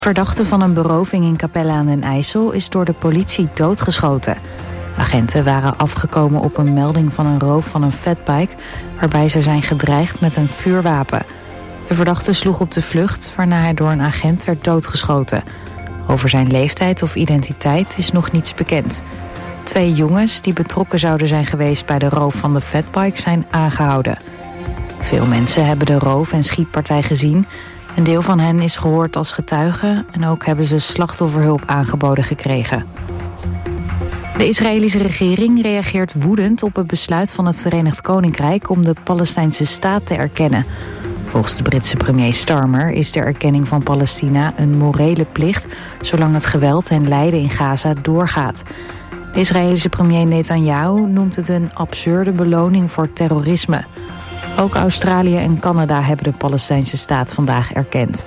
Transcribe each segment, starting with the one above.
Verdachte van een beroving in Capelle aan den IJssel is door de politie doodgeschoten. Agenten waren afgekomen op een melding van een roof van een fatbike, waarbij ze zijn gedreigd met een vuurwapen. De verdachte sloeg op de vlucht, waarna hij door een agent werd doodgeschoten. Over zijn leeftijd of identiteit is nog niets bekend. 2 jongens die betrokken zouden zijn geweest bij de roof van de fatbike zijn aangehouden. Veel mensen hebben de roof- en schietpartij gezien. Een deel van hen is gehoord als getuige en ook hebben ze slachtofferhulp aangeboden gekregen. De Israëlische regering reageert woedend op het besluit van het Verenigd Koninkrijk om de Palestijnse staat te erkennen. Volgens de Britse premier Starmer is de erkenning van Palestina een morele plicht zolang het geweld en lijden in Gaza doorgaat. De Israëlische premier Netanyahu noemt het een absurde beloning voor terrorisme. Ook Australië en Canada hebben de Palestijnse staat vandaag erkend.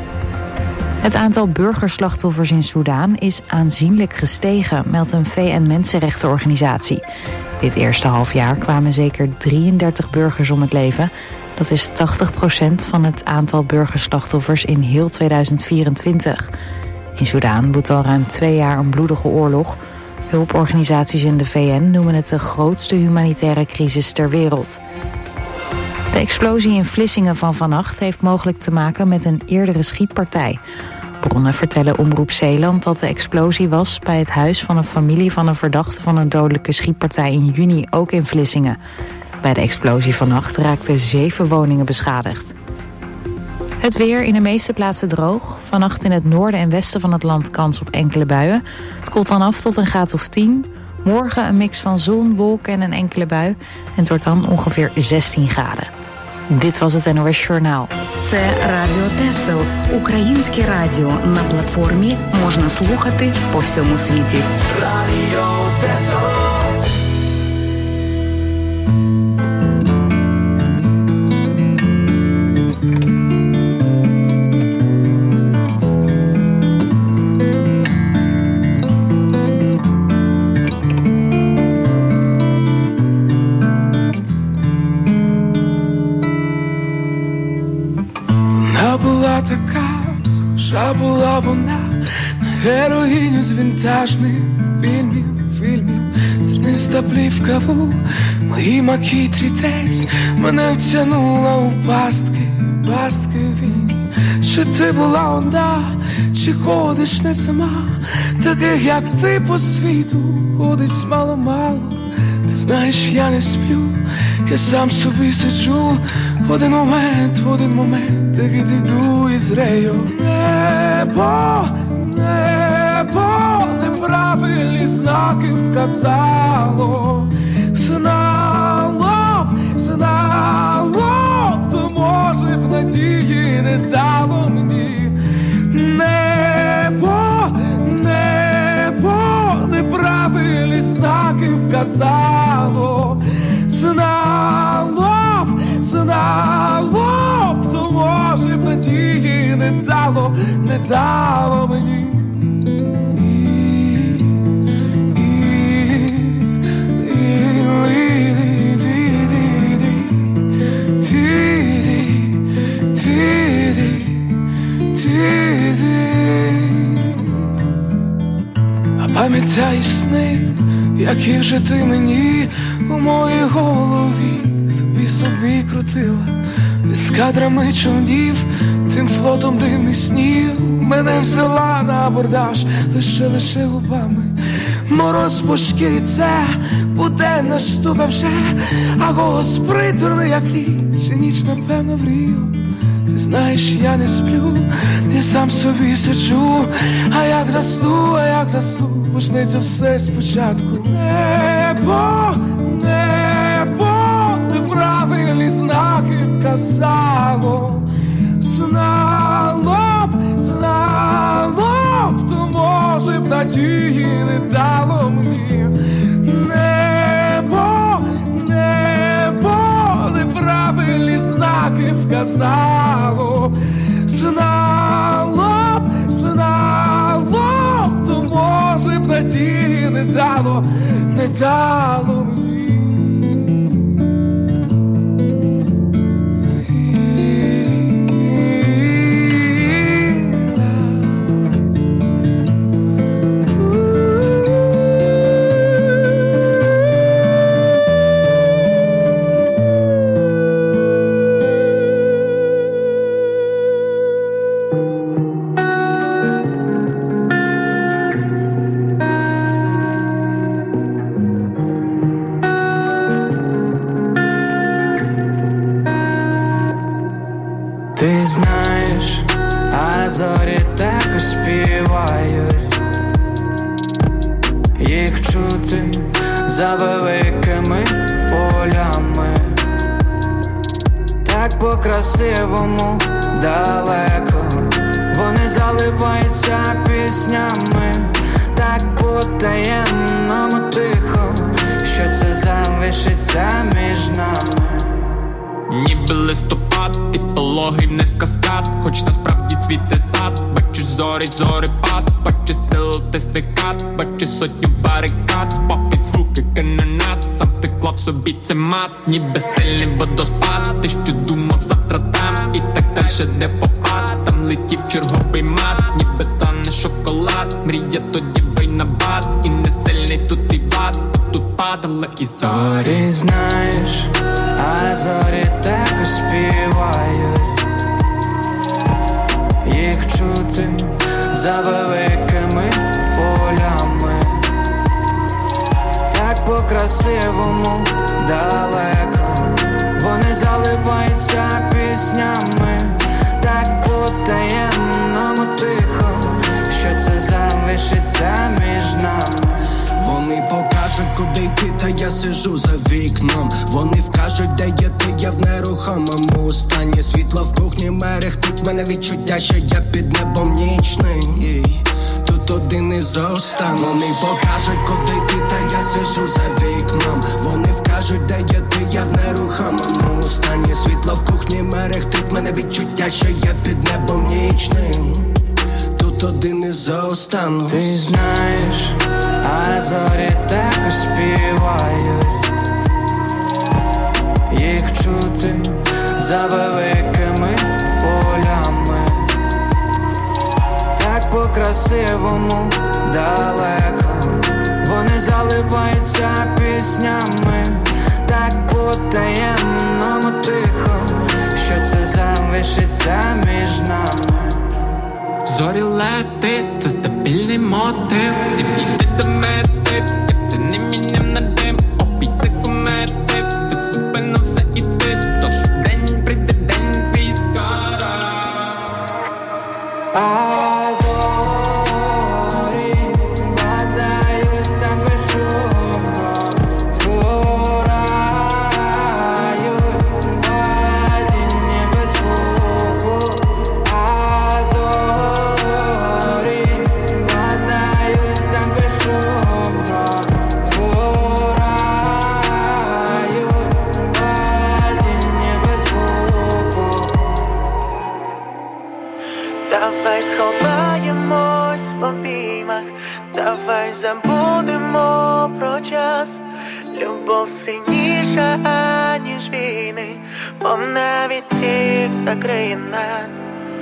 Het aantal burgerslachtoffers in Soedan is aanzienlijk gestegen, meldt een VN-mensenrechtenorganisatie. Dit eerste halfjaar kwamen zeker 33 burgers om het leven. Dat is 80% van het aantal burgerslachtoffers in heel 2024. In Soedan woedt al ruim 2 jaar een bloedige oorlog. Hulporganisaties in de VN noemen het de grootste humanitaire crisis ter wereld. De explosie in Vlissingen van vannacht heeft mogelijk te maken met een eerdere schietpartij. Bronnen vertellen Omroep Zeeland dat de explosie was bij het huis van een familie van een verdachte van een dodelijke schietpartij in juni, ook in Vlissingen. Bij de explosie vannacht raakten 7 woningen beschadigd. Het weer in de meeste plaatsen droog. Vannacht in het noorden en westen van het land kans op enkele buien. Het koelt dan af tot een graad of 10. Morgen een mix van zon, wolken en een enkele bui. En het wordt dan ongeveer 16 graden. Dit was het NOS Journaal. Це Радіо Тесел. Українське радіо на платформі можна слухати по всьому світі. Радіо Тесел. Така схожа була вона на героїню з вінтажних фільмів. Зерниста плівка в моїй макітрі десь мене втягнула у пастки вільні. Чи ти була одна, чи ходиш не сама? Таких як ти по світу ходить мало-мало. Ти знаєш, я не сплю, я сам собі сиджу. В один момент, так і зійду із рею. Небо, неправильні знаки вказало. Знало, то може б надії не дало мені. Небо, неправильні знаки вказало. Знало б, то може б надії не дало мені. А пам'ятаєш сни, які вже ти мені у моїй голові собі крутила, із кадрами човнів, тим флотом дивних снів. Мене взяла на абордаж, лише губами. Мороз по шкірі, це буденна штука вже, а голос приторний, як ніч, і ніч, напевно, врію. Ти знаєш, я не сплю, я сам собі сиджу, а як засну, почнеться все спочатку. Небо, неправильні знаки вказало. Знало б, то може б надії не дало мені. Небо, неправильні знаки вказало. Знало б, то може б надії не дало мені. також співають, їх чути за великими полями. Так по-красивому далеко вони заливаються піснями, так по-таємному тихо, що це залишиться між нами. Ніби листопад, і пологий вниз каскад, хоч насправді цвіте сад. Бачиш зорипад, бачиш стил тестикат, бачиш сотню барикад, спопід звуки канонат. Сам ти клав собі це мат, ніби сильний водоспад. Ти що думав завтра там, і так дальше де попад. Там летів черговий мат, ніби тане шоколад. Мрія тоді бий на бат, і не сильний тут твій влад, бо тут падали і зорі. Ти знаєш, а зорі також співають, їх чути за великими полями. Так по-красивому далеко вони заливаються піснями, так по-таємному тихо, що це залишиться між нами. Вони покажуть, куди йти, та я сижу за вікном. Вони вкажуть, де є ти, я в нерухомому стані. Світло в кухні мерехтить, в мене відчуття, що я під небом нічний. Тут один із останніх. Вони покажуть, куди йти, та я сижу за вікном. Вони вкажуть, де є ти, я в нерухомому стані. Світло в кухні мерехтить, в мене відчуття, що я під небом нічним. Тут один із останніх. Ти знаєш, а зорі також співають, їх чути за великими полями. Так по-красивому далеко вони заливаються піснями, так по-таємному тихо, що це залишиться між нами. Зорі лети, це стабільний мотив. Всім йти до мети, як це не міням на дим. Обійти комети, безупинно все іти. Тож день прийде, день твій скоро. А зорі падають так безшумно, згорають падіння без звуку. А зорі падають так безшумно, згорають падіння без звуку. Давай сховаємось в обіймах, давай забудемо про час. Любов сильніша, ніж війни, вона від всіх закриє нас.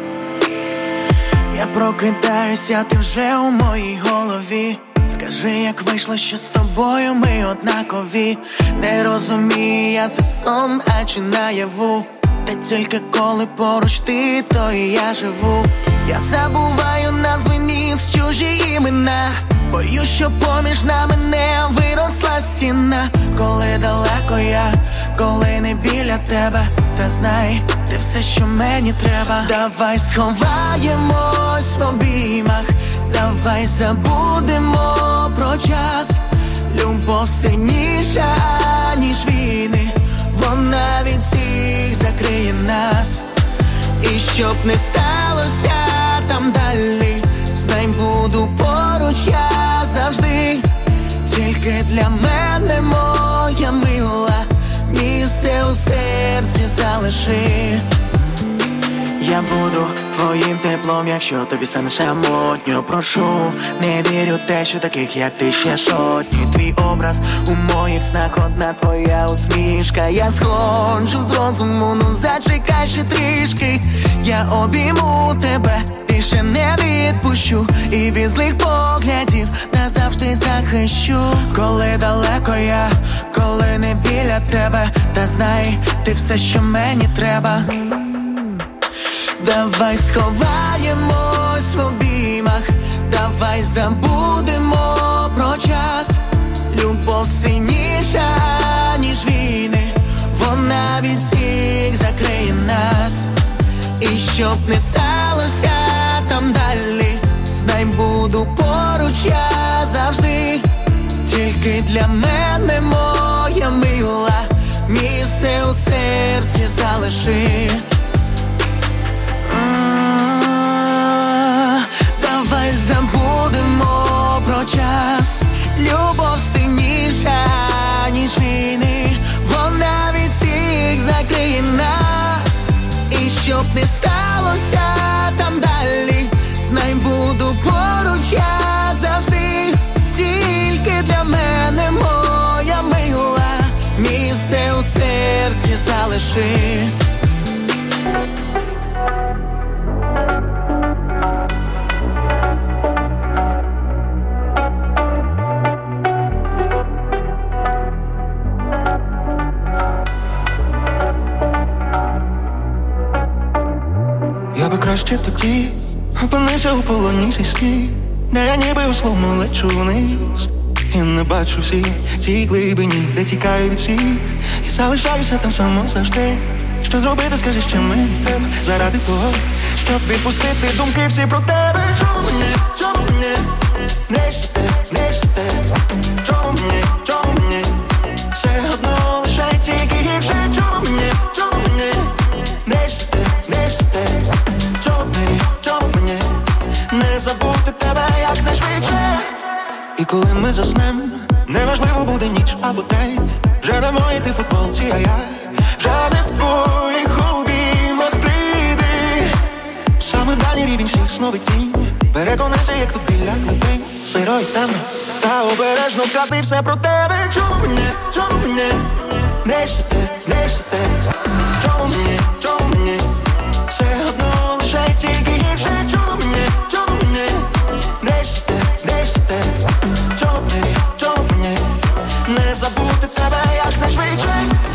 Я прокидаюся, ти вже у моїй голові. Скажи, як вийшло, що з тобою ми однакові. Не розумію, я це сон, а чи наяву. Та тільки коли поруч ти, то і я живу. Я забуваю назви міст, чужі імена. Боюсь, що поміж нами не виросла стіна. Коли далеко я, коли не біля тебе. Та знай, ти все, що мені треба. Давай сховаємось в обіймах, давай забудемо про час. Любов сильніша, ніж війни, вона від всіх закриє нас. І щоб не сталося там далі, знай, буду поруч я завжди. Тільки для мене, моя мила, місце у серці залиши. Я буду твоїм теплом, якщо тобі стане самотньо. Прошу, не вірю те, що таких, як ти, ще сотні. Твій образ у моїх снах, одна твоя усмішка. Я сходжу з розуму, ну зачекай ще трішки. Я обійму тебе, більше не відпущу. І від злих поглядів назавжди захищу. Коли далеко я, коли не біля тебе. Та знай, ти все, що мені треба. Давай сховаємось в обіймах, давай забудемо про час. Любов сильніша, ніж війни, вона від всіх закриє нас. І щоб не сталося там далі, тільки для мене, моя мила, місце у серці залиши. Давай забудемо про час. Любов сильніша, ніж війни. Вона від всіх закриє нас. І щоб не сталося там далі, знай, буду поруч я завжди. Тільки для мене, моя мила, місце у серці залиши. Я би краще тоді опинився у полоні зі слів, де я ніби условно лечу вниз. І не бачу всі ті глибині, де тікаю від всіх, і залишаюся там само завжди. Що зробити, скажи, що мені треба, заради того, щоб відпустити думки всі про тебе. Чому мені, не щите, чому мені, все одно лише тільки гірше. Чому мені, не щите, чому мені, не забути тебе якнайшвидше. І коли ми заснем, неважливо буде ніч або день, вже не в моїй ти футболці, а я вже не в твоїх обіймах прийди. Саме дальній рівень всіх снових тінь, переконайся, як тут біля глибин, сиро й темно, та обережно вкати все про тебе. Чому мені, не щите, чому мені, все одно лише тільки гірше. Чому мені, не щите, чому мені, не забути тебе якнайшвидше.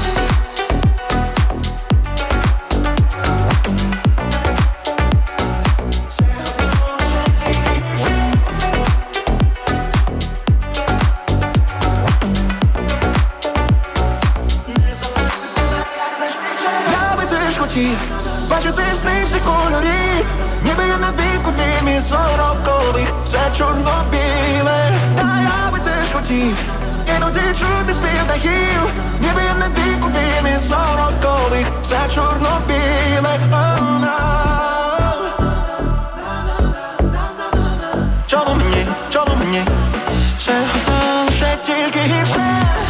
Я би теж хотів бачити сни всіх кольорів, ніби я на дику димі сорокових, все чорно-біле. Та я би теж хотів іноді чути спів птахів, ніби я на дику димі сорокових, все чорно-біле. Чому мені, все одно лише тільки гірше.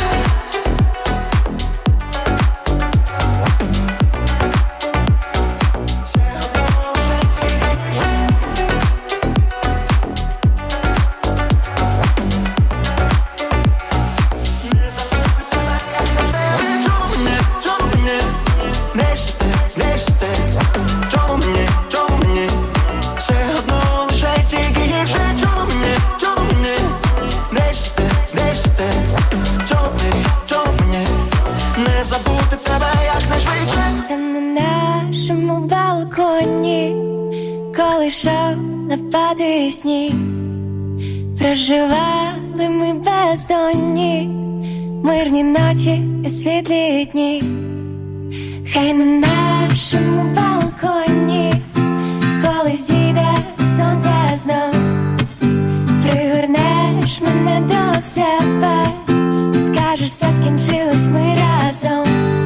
Напади сні, проживали ми бездонні, мирні ночі і світлі дні. Хай на нашому балконі, коли зійде сонце знов, пригорнеш мене до себе, скажеш, все скінчилось, ми разом.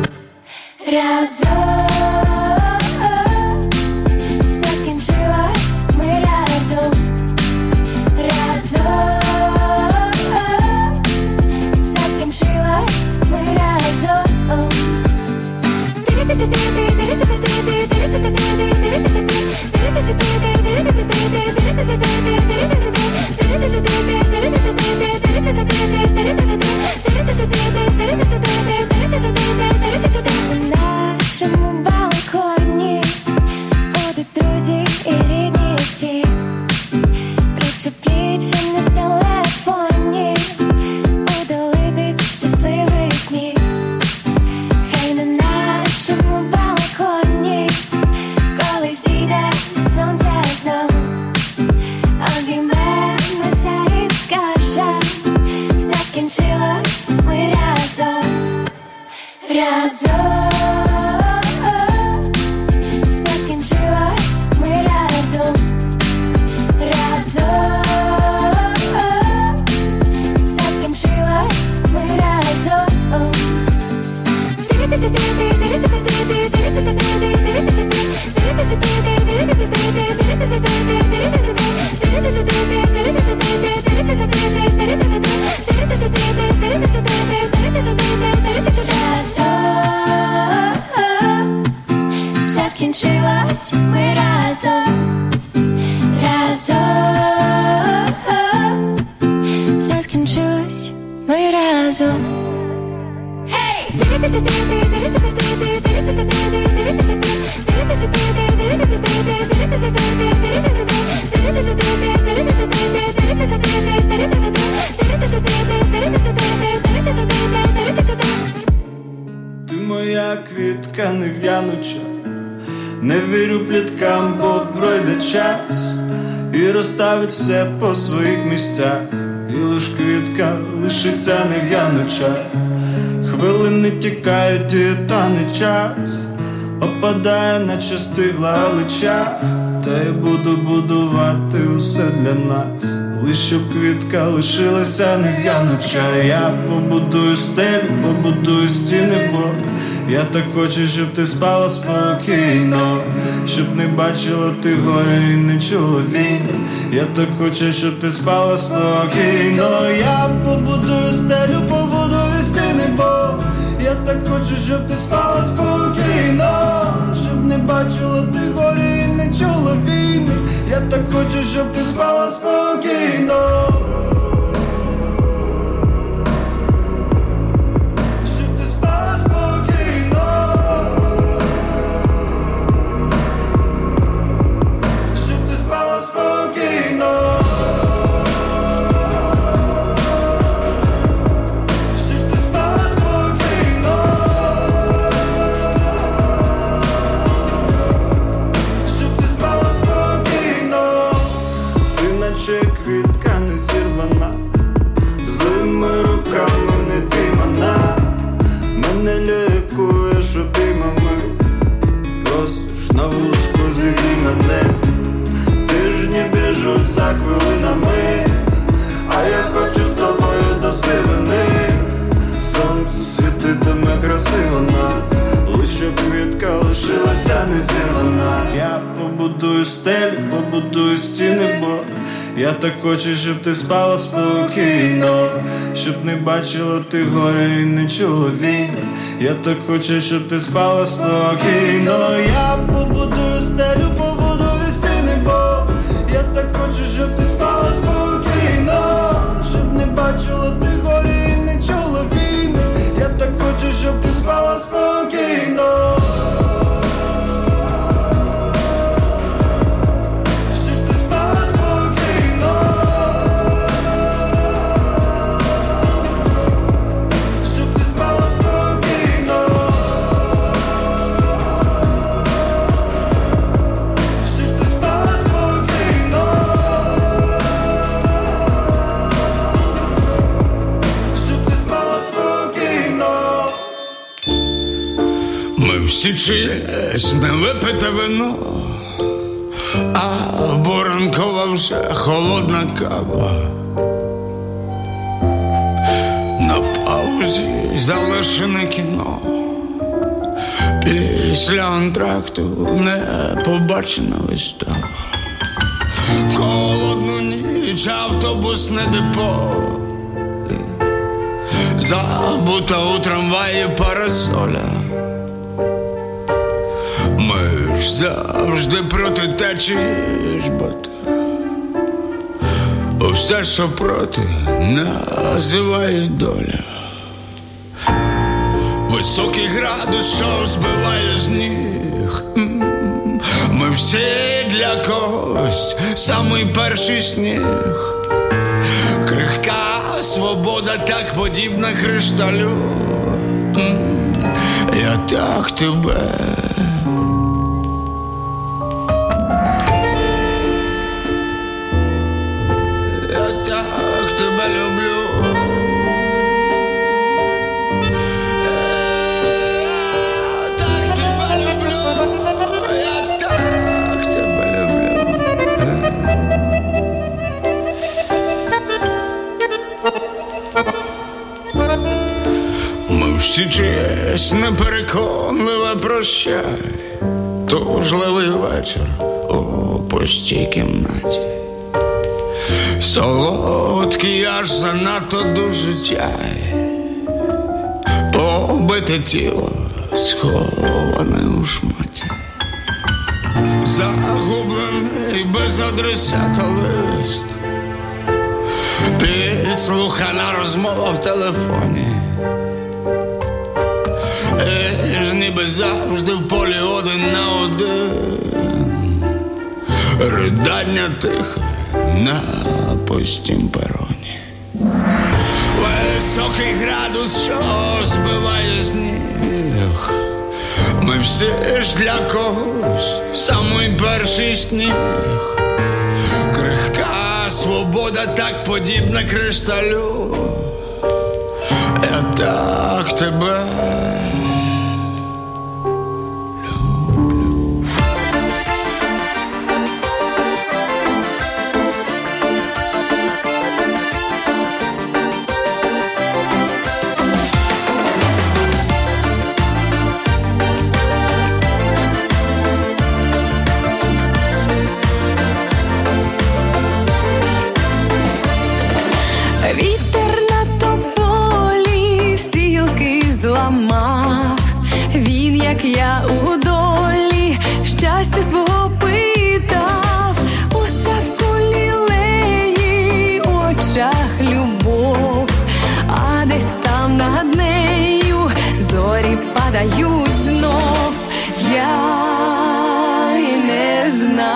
Все скінчилось, ми разом. Все скінчилось, ми разом. На нашому балконі будуть друзі і рідні всі, пліч о пліч, не в телефоні, удалитись щасливий сміх. Хай на нашому балконі, коли зійде сонце знов, обіймемося і скажем, все скінчилось, ми разом. Все скінчилось, ми разом. Все скінчилось. сразу. Ти моя квітка нев'януча, не вірю пліткам, бо пройде час і розставить все по своїх місцях. І лиш квітка лишиться нев'януча. Хвилини тікають і тане час, опадає, наче стигла галича. Та я буду будувати усе для нас, лиш щоб квітка лишилася нев'януча. Я побудую стелю, побудую стіни, бо я так хочу, щоб ти спала спокійно, щоб не бачила ти горя і не чула війни. Я так хочу, щоб ти спала спокійно. Я побудую стелю, побудую стіни, бо я так хочу, щоб ти спала спокійно, щоб не бачила ти горя і не чула війни. Я так хочу, щоб ти спала спокійно. Побудую стіни, бо я так хочу, щоб ти спала спокійно, щоб не бачила ти горя і не чула війни. Я так хочу, щоб ти спала спокійно. Я побудую стелю, побудую стіни, бо я так хочу, щоб ти спала спокійно, щоб не бачила ти горя і не чула війни. Я так хочу, щоб ти спала спокійно. Всі чиєсь невипите вино, або ранкова вже холодна кава. На паузі залишене кіно, після антракту не побачена вистава. В холодну ніч автобусне депо, забута у трамваї парасоля. Ми ж завжди проти течії жбати, все, що проти, називає доля. Високий градус, що збиває з ніг. Ми всі для когось самий перший сніг. Крихка свобода так подібна кришталю. Я так тебе всі чиєсь непереконливе прощай, тужливий вечір у пустій кімнаті, солодкий аж занадто дуже чай, побите тіло сховане у шматі, загублений без адресата лист, під підслухана розмова в телефоні. І ж ніби завжди в полі 1-на-1. Ридання тихе на пустім пероні. Високий градус, що збиває сніг. Ми всі ж для когось самий перший сніг. Крихка свобода так подібна кришталю. Я так тебе я у долі щастя свого питав, у ставку лілеї, в очах любов, а десь там над нею зорі падають знов. Я й не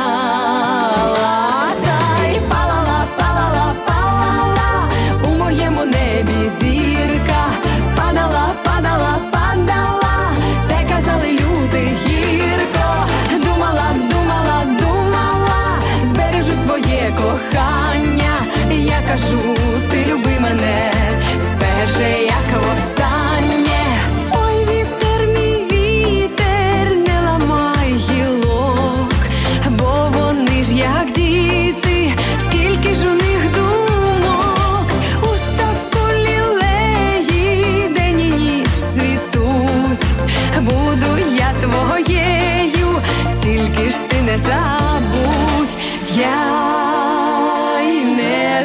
знала, та й палала, палала, палала у моєму небі зірка, падала, падала, падала. Казали люди гірко, думала, думала, думала, збережу своє кохання. Я кажу, ти люби мене вперше, як востаннє. Ой, вітер, мій вітер, не ламай гілок, бо вони ж як діти, скільки ж у них думок. У ставку лілеї день і ніч цвітуть. Буду я твоєю, тільки ж ти не забудь. Я й не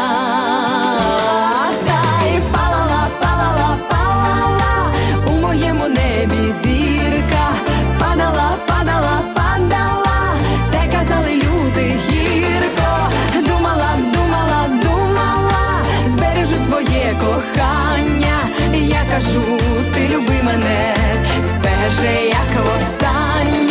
знала, та й палала, палала, палала у моєму небі зірка, падала, падала, падала, те казали люди гірко, думала, думала, думала, збережу своє кохання. Я кажу, ти люби мене вперше, як востаннє.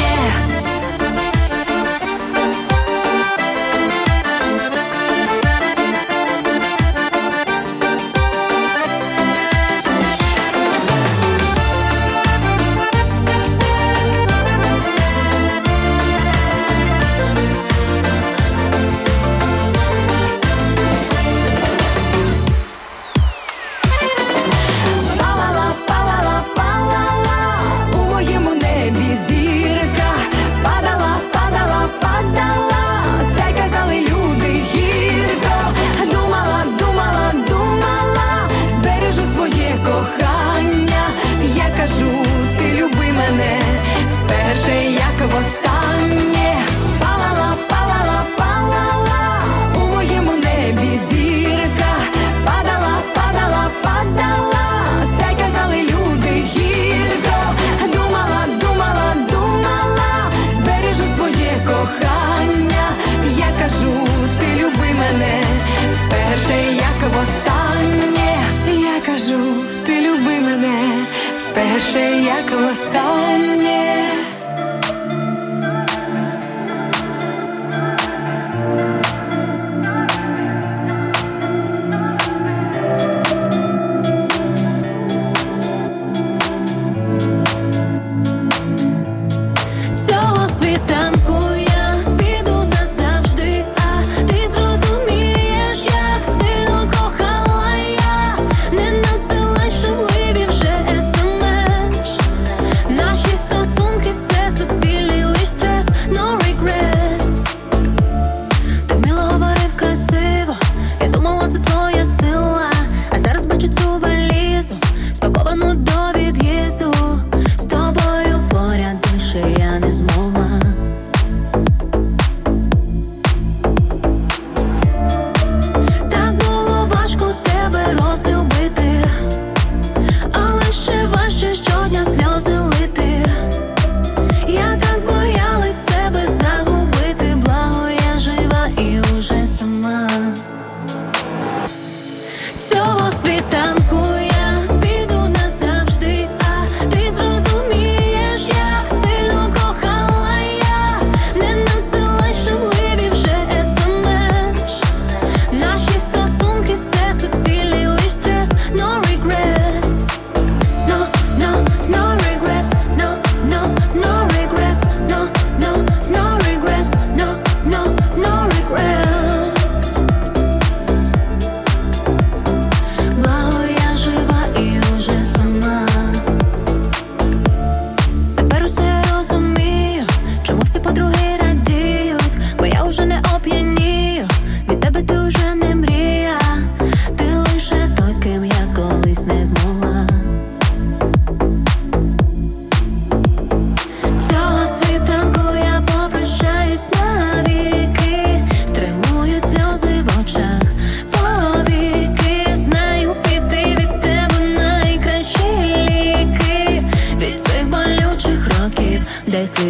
Востаннє палала, палала, палала у моєму небі зірка, падала, падала, падала, та й казали люди гірко, думала, думала, думала, збережу своє кохання. Я кажу, ти люби мене вперше, як востаннє. Я кажу, ти люби мене вперше, як востаннє.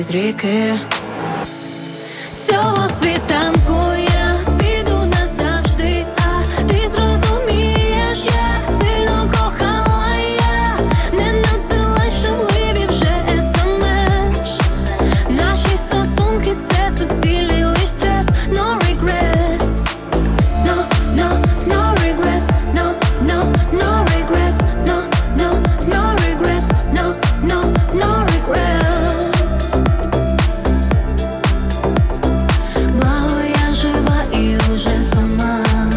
крізь ріки. Цього світанку я піду назавжди, а ти зрозумієш, як сильно кохала я. Не надсилай шумливі вже SMS. Наші стосунки – це суцільний лиш стрес. No regrets, no, no, no regrets, no, no, no regrets, no, no, no regrets, no, no, no regrets. Благо я жива і уже сама.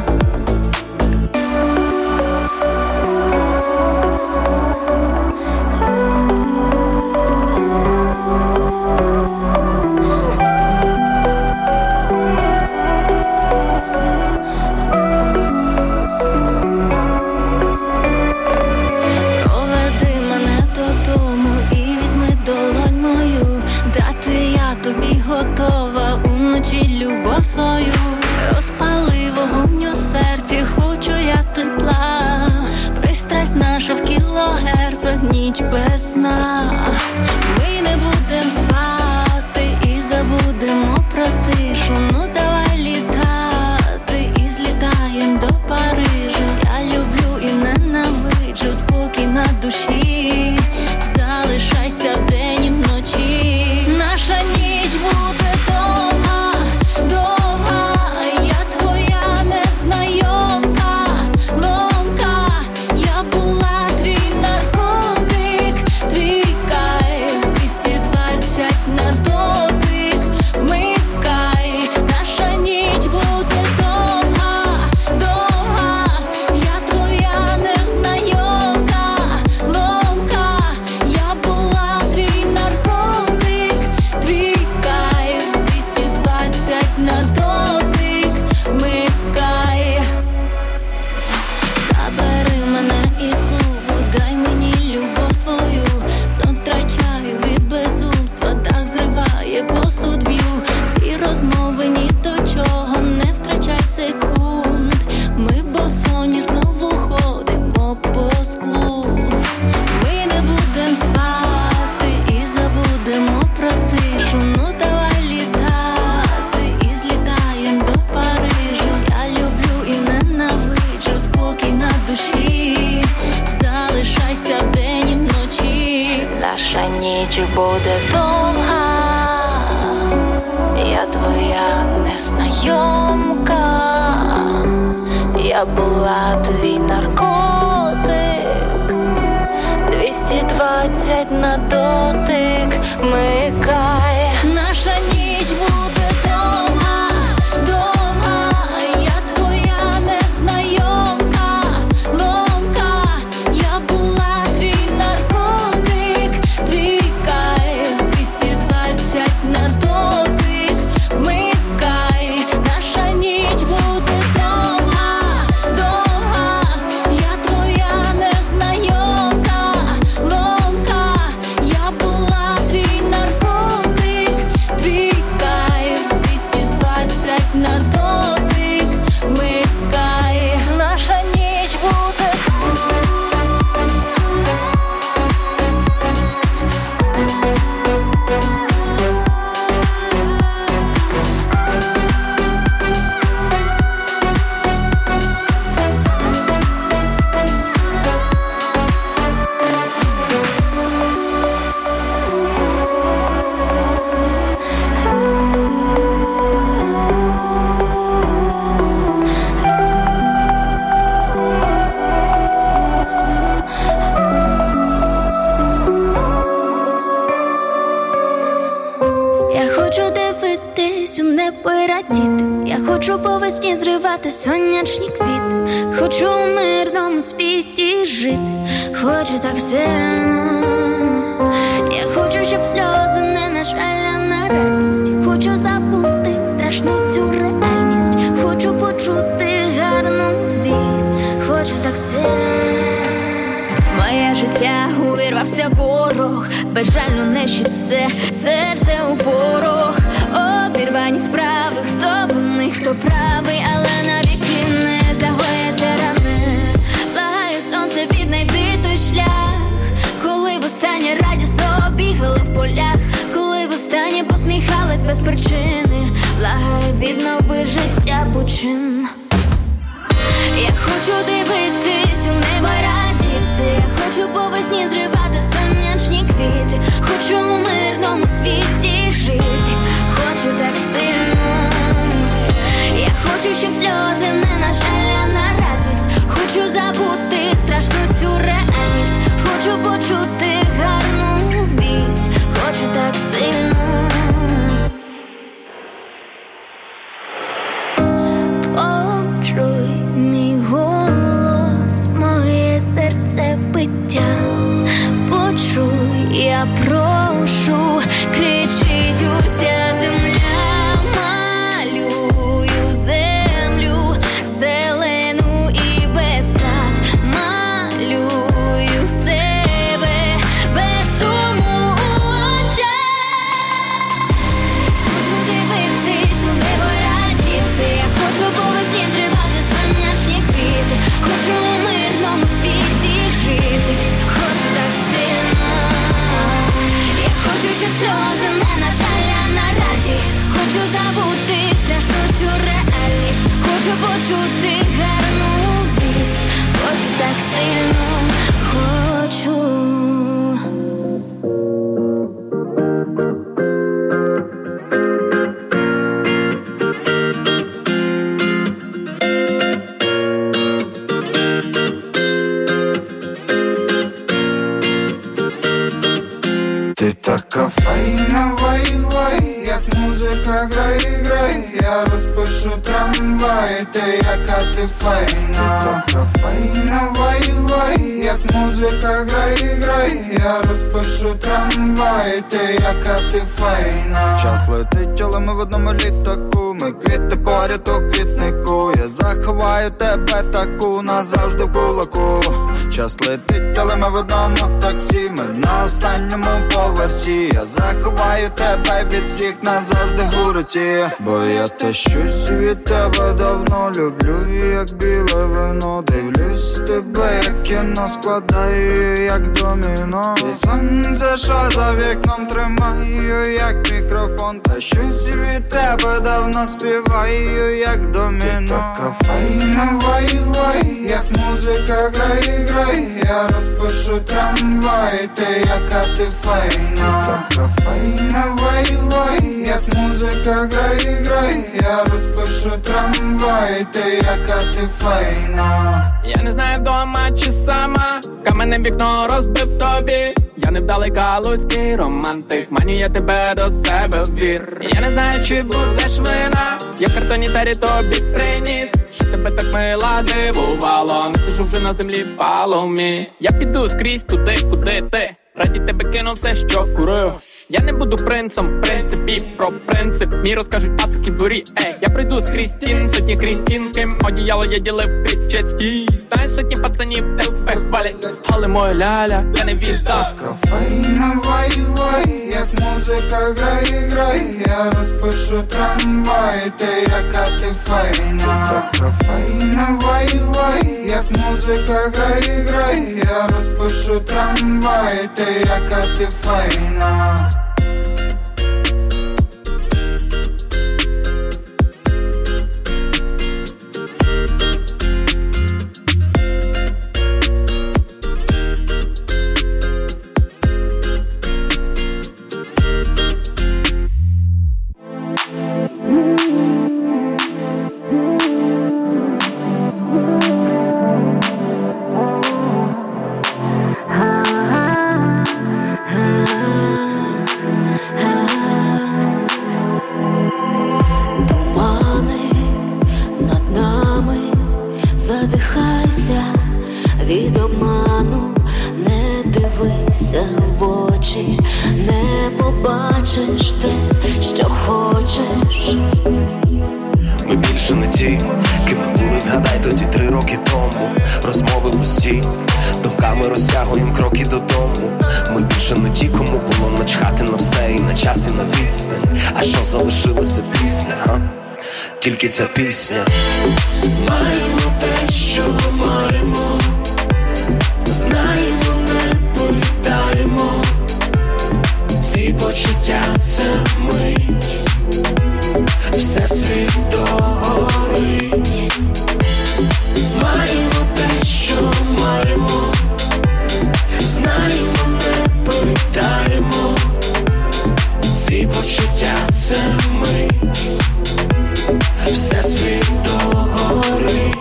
Проведи мене додому і візьми долонь мою. Дати я тобі готова уночі любов свою. Розпали вогонь у серці, хочу я тепла. Пристрасть наша в кілогерцах, ніч без сна. Ми не будем спати і забудемо про тишу. Ну давай літати і злітаєм до Парижа. Я люблю і ненавиджу, спокій на душі. Залишайся вдень і вночі. Наша ніч буде довга, довга. Я твоя незнайомка, ломка. Я була твій наркотик, твій кайф. 220 на дотик, вмикай. Наша ніч буде довга, довга. Я твоя незнайомка, ломка. Я була твій наркотик, твій кайф. 220 на дотик, вмикай. Забери мене із клубу, дай мені любов свою. Сон втрачаю від безумства, так зриває, посуд б'ю. Всі розмови ні до чого, не втрачай секунд. Ми босоні знову ходимо по склу. Ми не будем спати і забудемо про тишу. Ну давай літати і злітаєм до Парижа. Я люблю і ненавиджу, спокій на душі. Залишайся вдень і вночі. Наша ніч буде довга. Я твоя незнайомка. Я була твій наркотик. 220 на дотик, вмикай. Наша ніч буде довга, довга. Я твоя незнайомка, ломка. Я була твій наркотик, твій кайф. 220 на дотик, вмикай. Наша ніч буде довга, довга. Я твоя незнайомка, ломка. Я була твій наркотик, твій кайф. 220 на дотик, вмикай. Наша ніч буде. Я хочу дивитись у небо і радіти. Я хочу по весні зривати сонячні квіти. Хочу у мирному світі жити. Хочу так сильно. Я хочу, щоб сльози не на жаль, а на радість. Хочу забути страшну цю реальність. Хочу почути гарну вість. Хочу так сильно. Моє життя увірвався ворог. Безжально нищить все, серце у порох. Обірвані справи, хто винний, хто правий, але навіки не загояться рани. Благаю, сонце, віднайди той шлях. Коли востаннє радісно бігала в полях. Коли востаннє без причини, благає віднови життя будь-чим. Я хочу дивитись у небо, радіти, я хочу по весні зривати сонячні квіти, хочу у мирному світі жити, хочу так сильно. Я хочу, щоб сльози не на жаль, а на радість, хочу забути страшну цю реальність, хочу почути гарну вість, хочу так сильно. Почуй мій голос, моє серце биття, почуй, я прошу, кричить уся земля, малюю землю зелену і без страт, малюю себе без суму у очах. Хочу дивитись у небо, радіти, я хочу по весні зривати сонячні квіти, хочу у мирному світі жити, хочу так сильно. Я хочу, щоб сльози не на жаль, а на радість, хочу забути страшну цю реальність, хочу почути гарну вість, хочу так сильно, хочу. Ти така файна, вай-вай, як музика грай-грай, я розпишу трамвай, ти яка ти файна. Ти така файна, вай-вай, як музика грай-грай, я розпишу трамвай, ти яка ти файна. Час летить, але ми в одному літаку, ми квіти поряд у квітнику, я заховаю тебе таку назавжди в кулаку. Час летить, але ми в одному таксі, ми на останньому поверсі, я заховаю тебе від всіх назавжди у руці. Бо я те щось від тебе давно люблю, як біле вино, дивлюсь тебе, як кіно, складаю, як доміно. І сонце, що за вікном, тримаю, як мікрофон, та щось від тебе давно співаю, як доміно. Ти така файна, вай-вай, як музика грай-грай, я розпишу трамвай, ти яка ти файна. Ти така файна, вай-вай, як музика грай-грай, я розпишу трамвай, ти яка ти файна. Я не знаю, вдома чи сама, каменне вікно розбив тобі. Я невдалий калузький романтик, маню я тебе до себе вір. Я не знаю, чи будеш вина, я в картоні тарі тобі приніс, що тебе так мила дивувало, не сижу вже на землі, follow me. Я піду скрізь туди, куди ти, раді тебе кину все, що курив. Я не буду принцем, в принципі, про принцип мій розкажуть пацики в дворі, ей. Я пройду скрізь стін, сотні крізь стін, з ким одіяло я ділив кричецький. Знаєш, сотні пацанів тебе хвалять, але моя ляля, я не віддав. Така файна, вай-вай, як музика грай-грай, я розпишу трамвай, ти яка ти файна. Така файна, вай-вай, як музика грай-грай, я розпишу трамвай, ти яка ти файна. Задихайся від обману, не дивися в очі, не побачиш те, що хочеш. Ми більше не ті, ким ми були, згадай тоді 3 роки тому. Розмови пусті, думками розтягуєм кроки додому. Ми більше не ті, кому було начхати на все і на час, і на відстань. А що залишилося після, га? Тільки ця пісня. Маємо те, що маємо, знаємо, не політаємо. Ці почуття, це мить,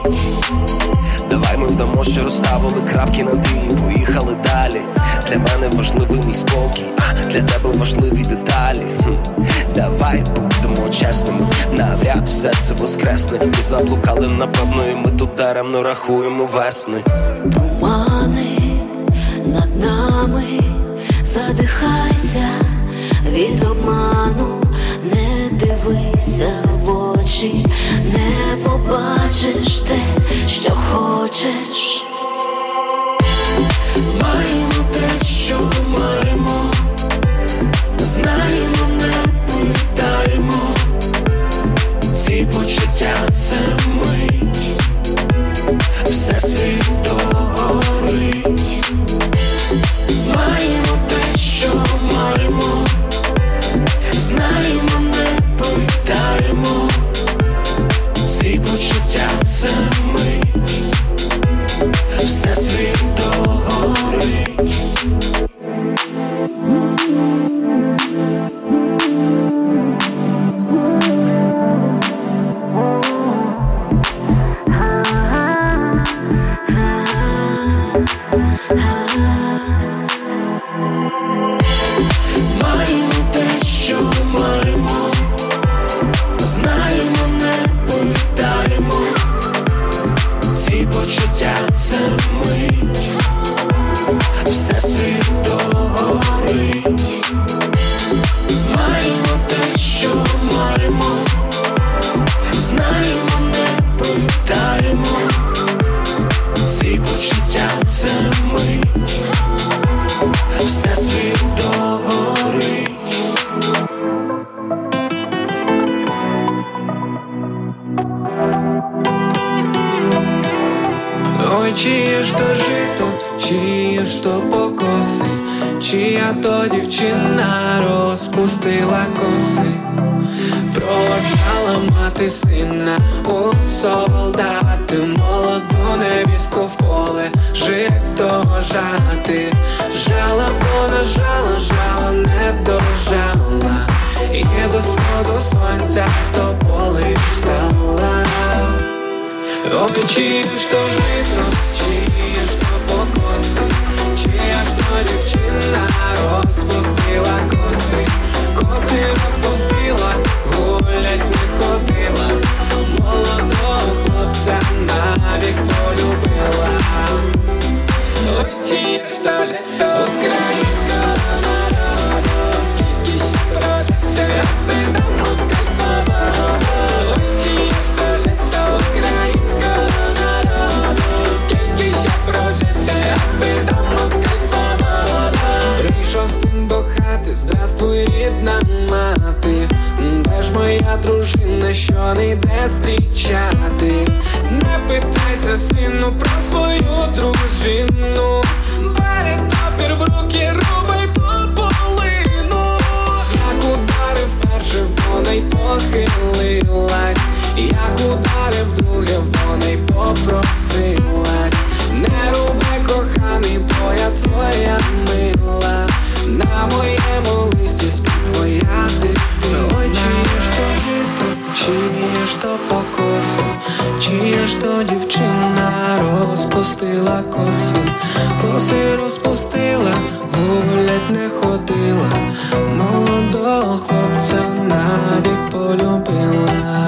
мить. Давай ми вдамо, що розставили крапки над «і» поїхали далі. Для мене важливий мій спокій, а для тебе важливі деталі. Давай будемо чесними, навряд все це воскресне. Ми заблукали, напевно, і ми тут даремно рахуємо весни. Тумани над нами, задихайся від обману, не дивися в очі, не побачиш те, що хочеш. Маємо те, що маємо, знаємо, не питаємо. Ці почуття — це мить, все світ догорить. Маємо те, що маємо, знаємо, не питаємо. Ці почуття — це мить, все світ догорить. Маємо те, що маємо, знаємо, не питаємо. Ці почуття — це мить, все світ догорить. Маємо те, що маємо, знаємо, не питаємо. Ці почуття — це мить, все світ догорить. Ой, чиє ж то жито, чиє ж то покоси, чия то дівчина розпустила коси. Проводжала мати сина у солдати, молоду невістку в поле жито жати. Жала вона, жала, не дожала, і до сходу сонця то поле встала. Ой, чиє ж то жито, чиє ж то покоси, чия ж то дівчина розпустила коси. Коси розпустила, гулять не ходила, молодого хлопця навік полюбила. Ой, чиє ж то жито українського народу, скільки ще прожити, аби до москаль свободу. Ой, чиє ж то жито українського народу, скільки ще прожити, аби до москаль свободу. Прийшов син до хати, здравствуй, рідна мати, де ж моя дружина, що не йде зустрічати? Не питайся, сину, про свою дружину, бери топір в руки, рубай полину. Як ударив перше, вона й похилилась, як ударив друге, вона й попросилась. Не рубай, коханий, бо я твоя мила, на моєму листі спить твоя дитина. Ой, чиє ж то жито, чиє ж то покоси, чиє ж то дівчина розпустила коси. Коси розпустила, гулять не ходила, молодого хлопця навік полюбила.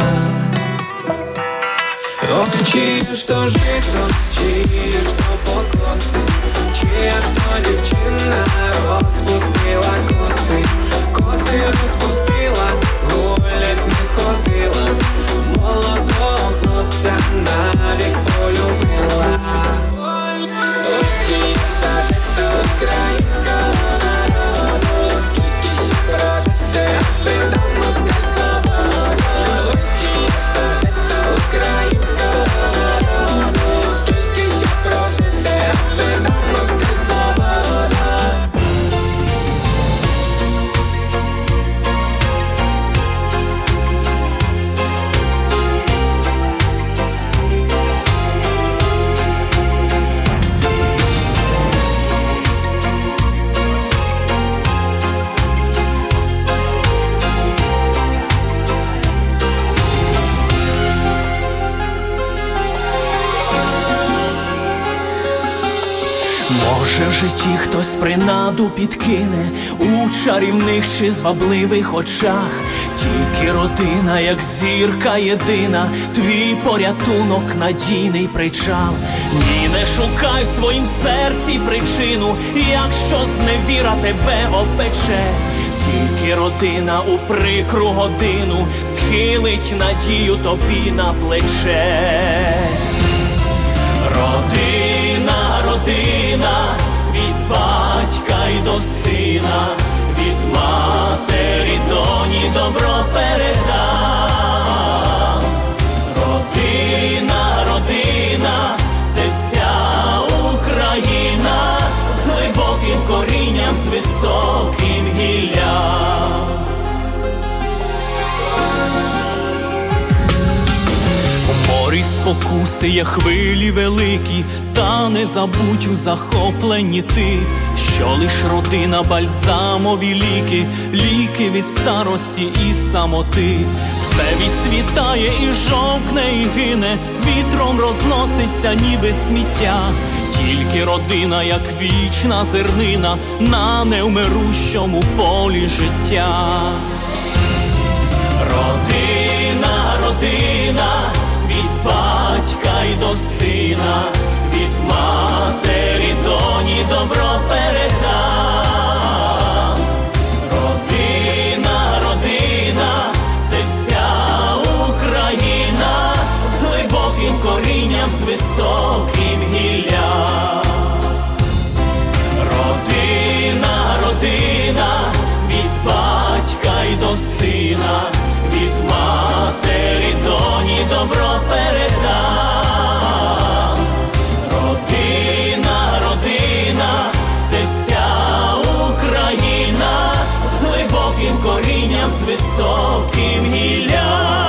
Ой, чиє ж то жито, чиє ж то покоси, чия ж то дівчина розпустила коси. Коси розпустила, гулять не ходила, молодого хлопця навік полюбила. Ой, чиє ж то жито українського народу, скільки ще прожити, аби до москаль свободу. Ой, чиє ж то жито українського народу, скільки ще прожити, аби до москаль свободу. Може в житті хтось принаду підкине у чарівних чи звабливих очах. Тільки родина, як зірка єдина, твій порятунок, надійний причал. Ні, не шукай в своїм серці причину, якщо зневіра тебе опече. Тільки родина у прикру годину схилить надію тобі на плече. Родина, родина, від батька й до сина, від матері доні добро передам. Родина, родина, це вся Україна, з глибоким корінням, з високим гіллям. У морі спокуси є хвилі великі, та не забудь у захопленні ти, що лиш родина бальзамові ліки, ліки від старості і самоти. Все відцвітає і жовкне і гине, вітром розноситься ніби сміття. Тільки родина, як вічна зернина, на невмирущому полі життя. Родина, родина, від батька й до сина, від матері доні добро передам. Родина, родина, це вся Україна, з глибоким корінням, з високим гіллям. Родина, родина, від батька й до сина, від матері доні добро передам. Родина, родина, це вся Україна, з глибоким корінням, з високим гіллям.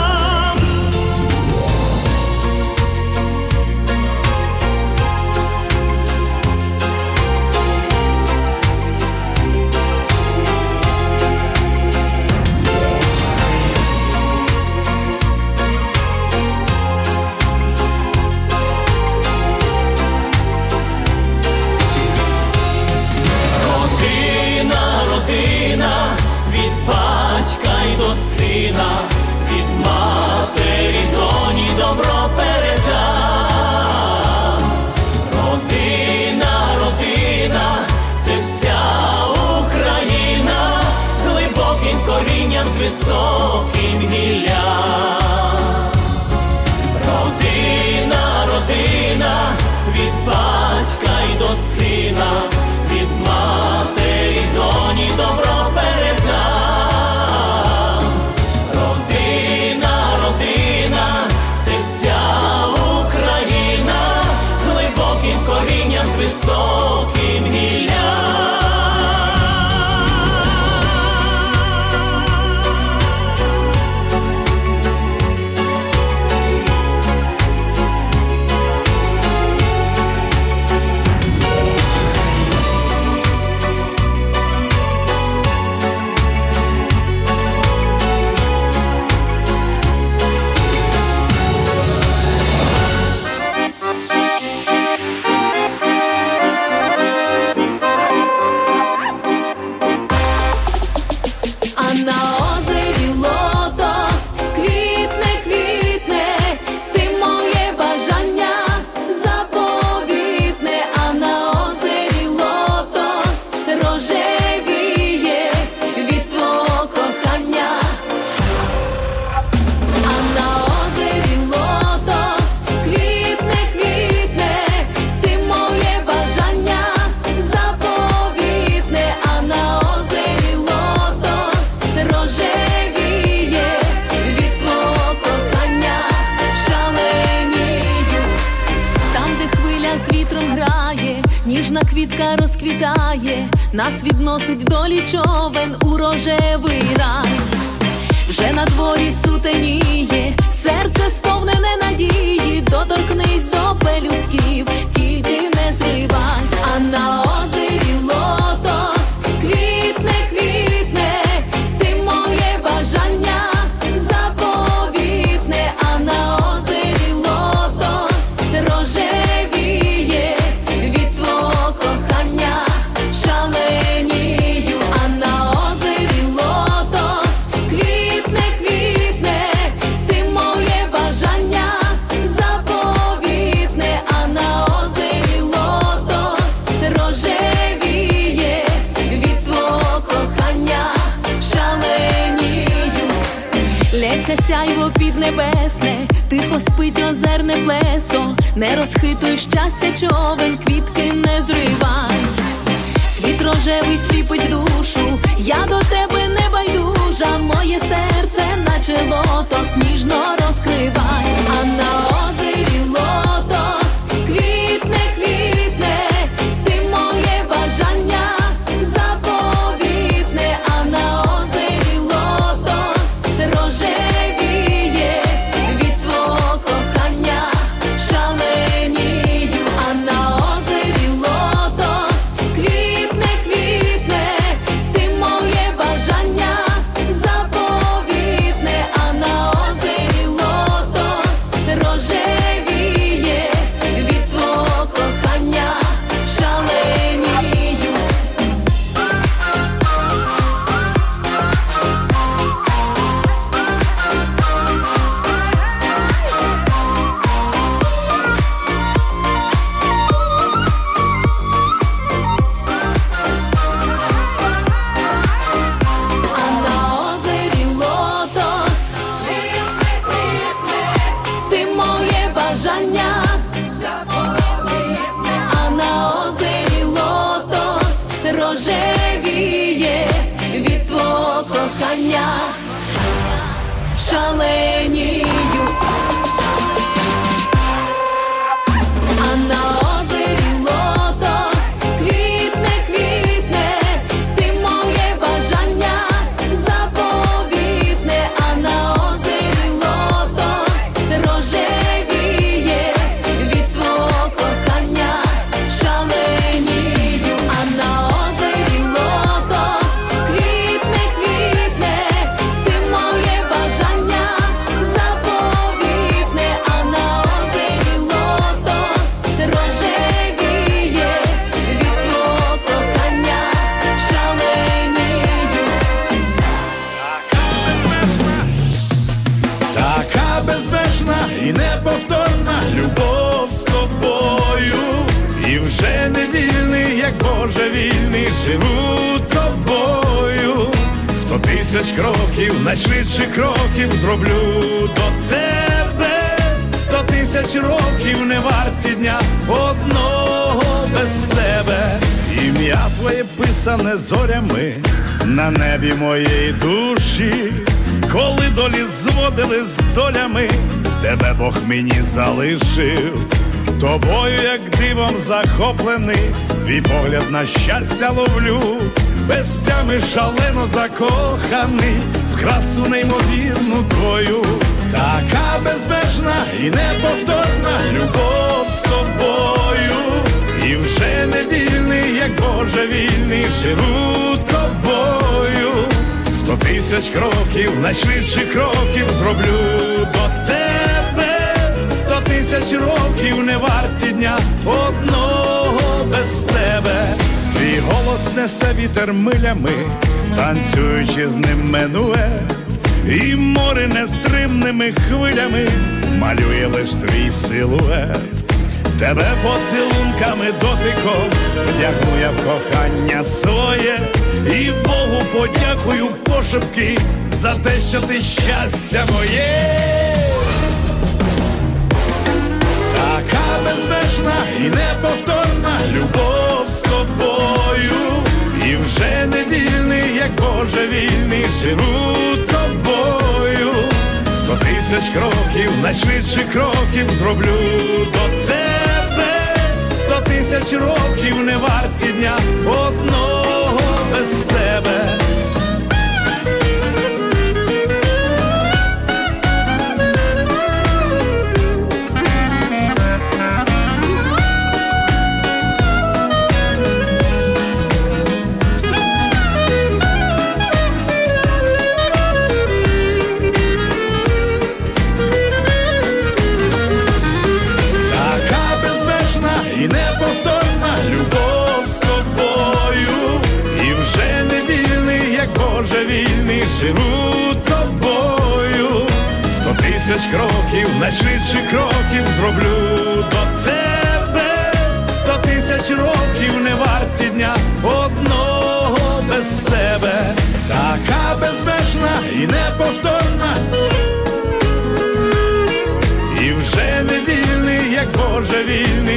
Від матері доні добро передам. Родина, родина, це вся Україна, з глибоким корінням, з високим гіллям. Родина, родина, від батька й до сина, від матері доні добро передам. З високим гіллям. Ніжна квітка розквітає, нас відносить долі човен у рожевий рай. Вже на дворі сутеніє, серце сповнене надії, доторкнись до пелюстків, тільки не зривай. А на озері лотос квітне, квітне, ти моє бажання заповітне. А на озері лотос рожевіє від твого небо піднебесне, тихо спить озерне плесо, не розхитуй щастя човен, квітки не зривай. Світ рожевий сліпить душу, я до тебе не байдужа, моє серце наче лотос ніжно розкривай. А на озері лотос квітне, квітне, ти моє бажання заповітне. А на озері лотос рожевіє, від твого кохання шаленію. А на озері лотос квітне, квітне, ти моє бажання заповітне. А на озері лотос рожевіє, від твого кохання шаленію. А на озері лотос ти моє бажання заповітне. А на озері лотос рожевіє, від твого кохання шаленію. А на озері лотос квітне, квітне, ти моє бажання заповітне. А на озері лотос рожевіє, від твого кохання шаленію. А на озері лотос квітне, квітне, ти моє бажання заповітне. А на озері лотос рожевіє, від твого кохання шаленію. Така безмежна і неповторна любов з тобою. І вже не вільний, як божевільний, живу тобою. 100 тисяч кроків, найшвидших кроків зроблю до тебе. 100 тисяч років не варті дня одного без тебе. Ім'я твоє писане зорями на небі моєї душі. Коли долі зводили з долями, тебе Бог мені залишив. Тобою, як дивом захоплений, твій погляд на щастя ловлю. Без тями шалено закоханий в красу неймовірну твою. Така безмежна і неповторна любов з тобою. І вже не вільний, як божевільний, живу тобою. 100 тисяч кроків, найшвидших кроків зроблю до тебе. 100 тисяч років не варті дня одного без тебе. Твій голос несе вітер милями, танцюючи з ним минуе. І море нестримними хвилями малює лиш твій силует. Тебе поцілунками дотиком вдягну я в кохання своє. І Богу подякую пошепки за те, що ти щастя моє. Така безмежна і неповторна любов з тобою. І вже не вільний, як божевільний, живу тобою. 100 тисяч кроків, найшвидших кроків зроблю до тебе. 100 тисяч років не варті дня одного без тебе. Живу тобою. 100 тисяч кроків, найшвидших кроків зроблю до тебе. 100 тисяч років не варті дня одного без тебе. Така безмежна і неповторна вже вільний.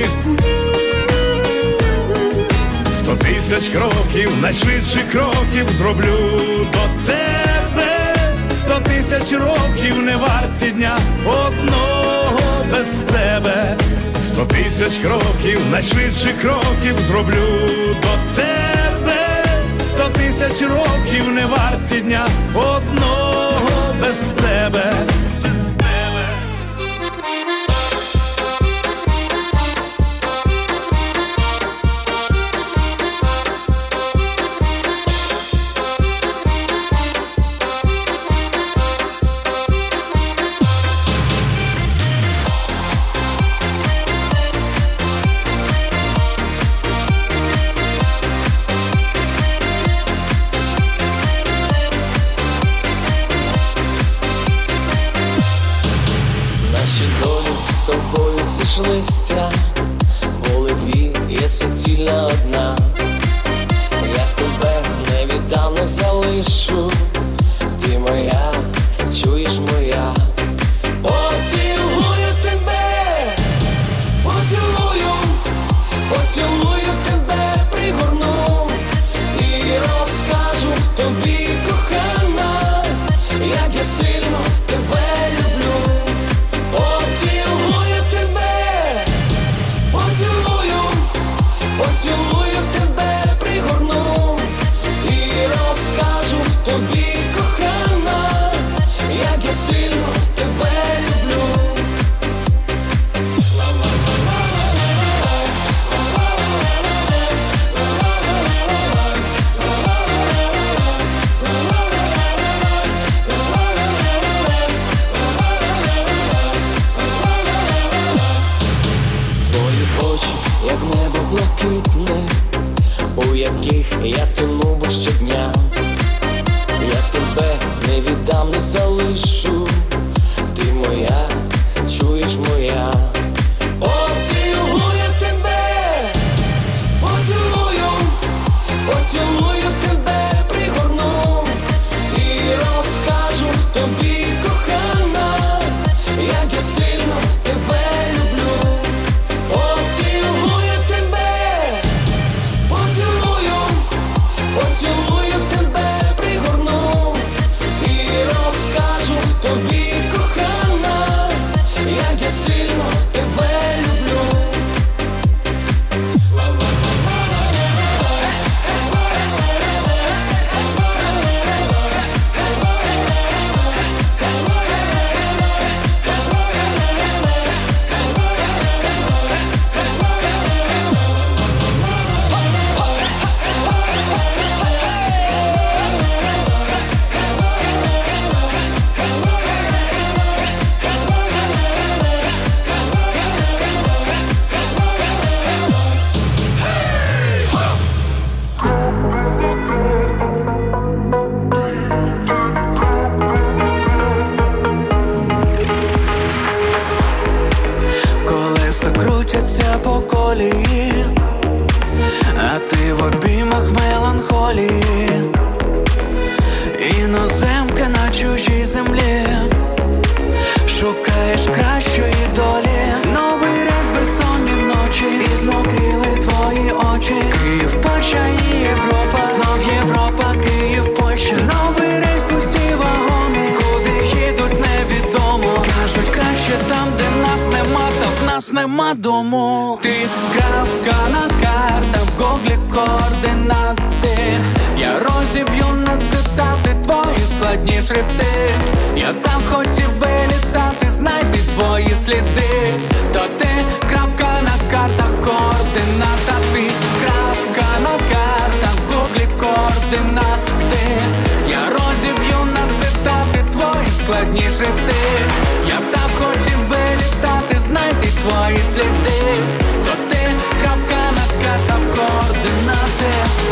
100 тисяч кроків, найшвидших кроків зроблю до тебе. 100 тисяч років не варті дня одного без тебе. 100 тисяч кроків, найшвидших кроків зроблю до тебе. 100 тисяч років не варті дня одного без тебе. Були дві, є суцільна одна. Я тебе не віддам, не залишу. Ти моя, чуєш моя. Поцілую тебе, поцілую, поцілую тебе, пригорну і розкажу тобі, кохана, як я сильно тебе люблю. Поцілую тебе, поцілую, поцілую тебе, пригорну і розкажу тобі, кохана, як я сильно тебе люблю. Як небо блакитне, у яких я тону бо щодня. Я тебе не віддам, не залишу. Ти моя, чуєш моя. Поцілую тебе, поцілую, поцілую тебе, пригорну і розкажу тобі, кохана, як я сильно тебе люблю. Поцілую тебе, поцілую, поцілую тебе, пригорну і розкажу тобі, кохана, як я сильно тебе люблю. Колеса крутяться по колії, а ти в обіймах меланхолії. Іноземка на чужій землі, шукаєш кращої долі. Новий рейс, безсонні ночі, і змокріли твої очі. Київ, Польща і Європа, знов Європа, Київ, Польща. Новий рейс, пусті вагони, куди їдуть невідомо. Кажуть, краще там, де нас нема, та в нас нема дому. Ти крапка на картах, в гуглі координати. Я розіб'ю на цитати твої складні шрифти. Я там хотів би літати, знайти твої сліди. То ти крапка на картах, координата. Ти крапка на картах, в гуглі координати. Я розіб'ю на цитати твої складні шрифти. Я там хотів би літати, знайти твої сліди. То ти крапка на картах, координати.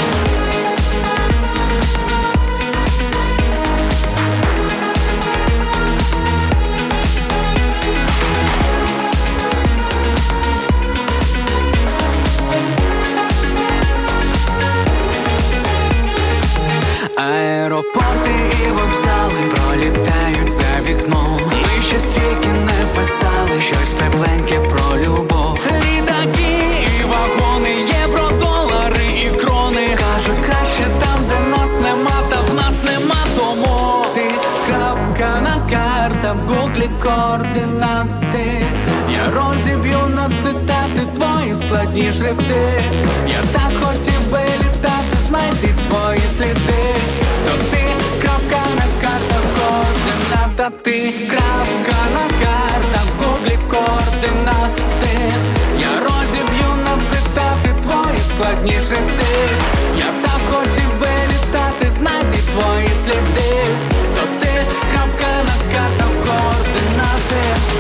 Аеропорти і вокзали пролітають за вікном. Ми ще стільки не писали щось тепленьке про любов. координати. Я розіб'ю на цитати твої складні шрифти. Я так хотів би літати, знайти твої сліди. То ти крапка на картах, координата. Ти крапка на картах, в гуглі координати. Я розіб'ю на цитати твої складні шрифти. Я так хотів би літати, знайти твої сліди. То ти крапка на картах, координати.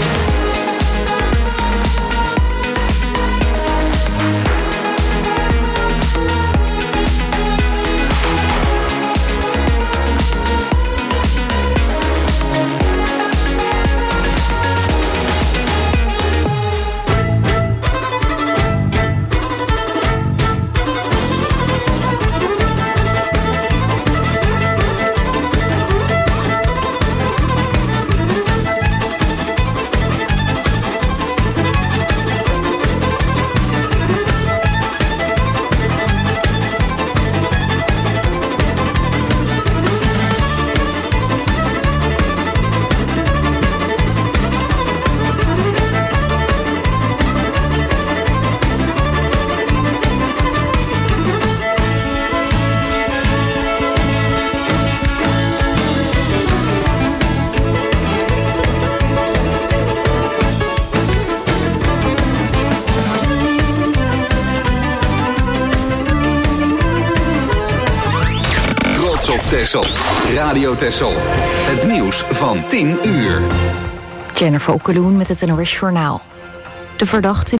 Texel. Radio Texel. Het nieuws van 10 uur. Jennifer Okkeloen met het NOS Journaal. De verdachte